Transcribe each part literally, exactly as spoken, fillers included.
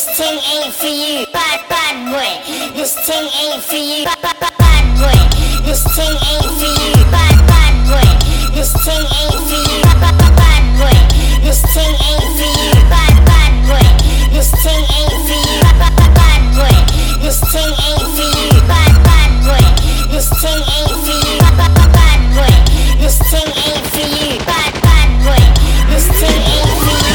this thing ain't for you. Bad, bad boy, this thing ain't for you. Bad, bad, bad, bad boy, this thing ain't for you. Bad, bad boy, this thing ain't for you. Bad, bad, bad, bad boy, this thing ain't for you. Bad, bad boy, this thing ain't for you. Bad, bad, bad, bad boy, this thing ain't for you. Bad, bad boy, this thing ain't for you. Bad, bad, bad, bad boy, this thing ain't for you. Bad, bad boy, this thing ain't for you.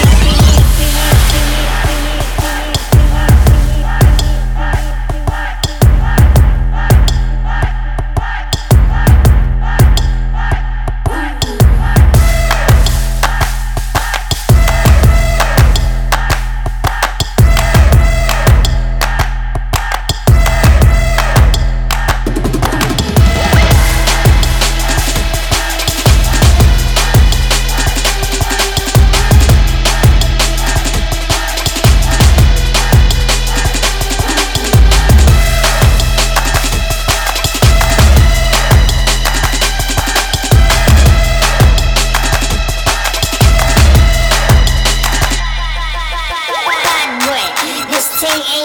This thing